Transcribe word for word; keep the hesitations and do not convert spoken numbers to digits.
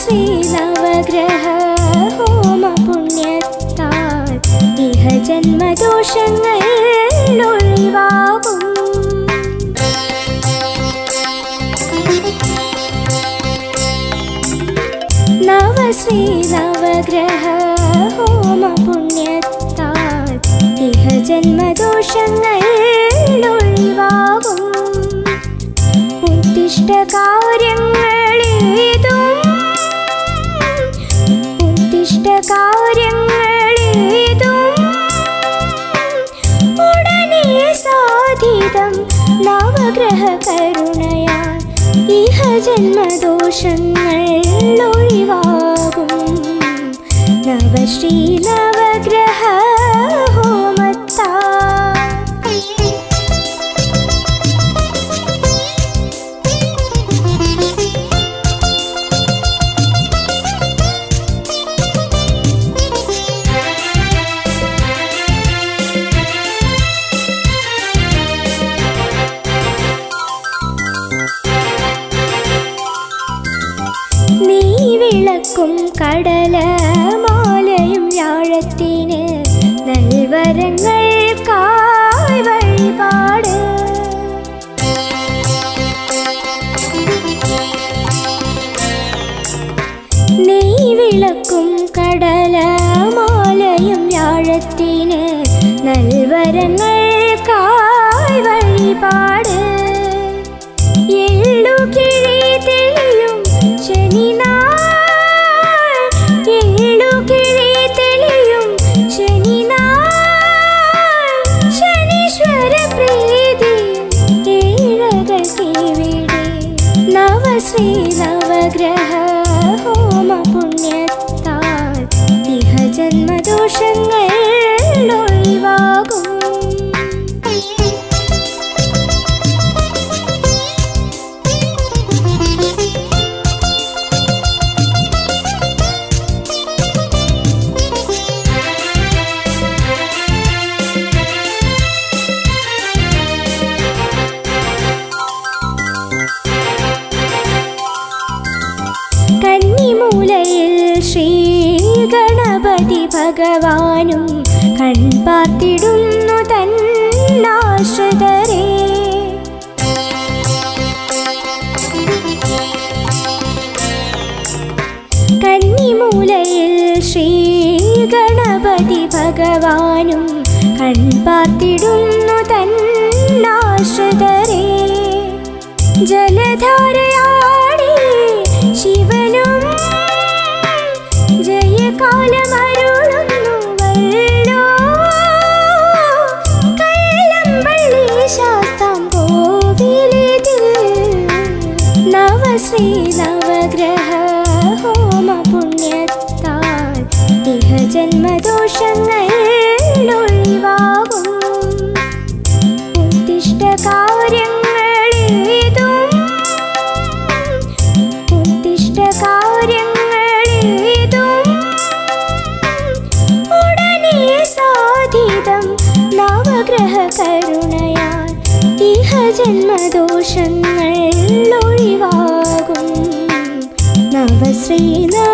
നവശ്രീ നവഗ്രഹ ഹോമ പുണ്യത്താൽ ഇഹ ജന്മദോഷങ്ങൾ ഒഴിവാകും. നവശ്രീ നവഗ്രഹ ഹോമ പുണ്യത്താൽ ഇഹ ജന്മദോഷങ്ങൾ ഒഴിവാകും. ഉദ്ദിഷ്ടകാര്യങ്ങളേതും ഉദ്ദിഷ്ടകാര്യങ്ങളേതും ഉടനെ സാധിതം നവഗ്രഹ കരുണയാൽ ഇഹ ജന്മദോഷങ്ങൾ ഒഴിവാകും. നവശ്രീ നവഗ്രഹ ഹോമത്താൽ നീ വിളക്കും കടലമാലയും വ്യാഴത്തിന് നൽവരങ്ങൾക്കായി വഴിപാട്. നീ വിളക്കും കടലമാലയും വ്യാഴത്തിന് നൽവരങ്ങൾക്കായി വഴിപാട്. എള്ളുകിഴി തെളിയും ശനിനാൾ എള്ളുകിഴി തെളിയും ശനിനാൾ ശനീശ്വര പ്രീതി ഏഴകൾക്കിവിടെ. നവശ്രീ നവഗ്രഹ ഹോമ പുണ്യത്താൽ ഇഹ ജന്മദോഷങ്ങൾ ഒഴിവാകും. കന്നിമൂലയിൽ ശ്രീ ഗണപതി ഭഗവാനും കൺപാർത്തിടുന്നു തന്നാശ്രിതരെ. കന്നിമൂലയിൽ ശ്രീ ഗണപതി ഭഗവാനും കൺപാർത്തിടുന്നു തന്നാശ്രിതരെ. ജലധാരയാടി ശിവനും ജയകാലമരുളുന്നുവല്ലോ. കല്ലമ്പള്ളി ശാസ്താം കോവിലിതിൽ നവശ്രീ നവഗ്രഹ ഹോമ പുണ്യത്താൽ ഇഹ ജന്മദോഷങ്ങൾ ഒഴിവാകും. ഉദ്ദിഷ്ടകാര്യങ്ങളേതും ഉദ്ദിഷ്ടകാര്യങ്ങളേതും ഉടനെ സാധിതം നവഗ്രഹ കരുണയാൽ ഇഹ ജന്മദോഷങ്ങൾ ഒഴിവാകും. നവശ്രീ